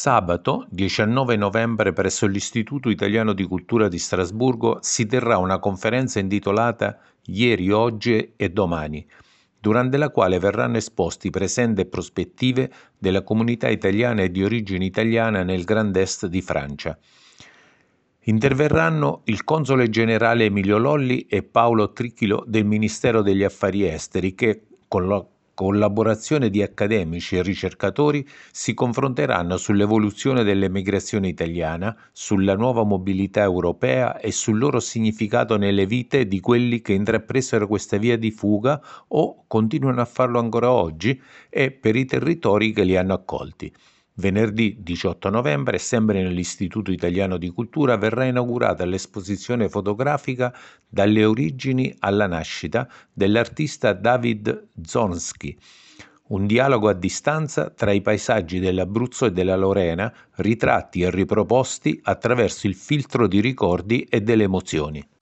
Sabato 19 novembre presso l'Istituto Italiano di Cultura di Strasburgo si terrà una conferenza intitolata Ieri, oggi e domani, durante la quale verranno esposti presenti e prospettive della comunità italiana e di origine italiana nel Grand Est di Francia. Interverranno il console generale Emilio Lolli e Paolo Trichilo del Ministero degli Affari Esteri che, con la collaborazione di accademici e ricercatori, si confronteranno sull'evoluzione dell'emigrazione italiana, sulla nuova mobilità europea e sul loro significato nelle vite di quelli che intrapresero questa via di fuga o continuano a farlo ancora oggi e per i territori che li hanno accolti. Venerdì 18 novembre, sempre nell'Istituto Italiano di Cultura, verrà inaugurata l'esposizione fotografica Dalle origini alla nascita dell'artista David Zonski, un dialogo a distanza tra i paesaggi dell'Abruzzo e della Lorena, ritratti e riproposti attraverso il filtro di ricordi e delle emozioni.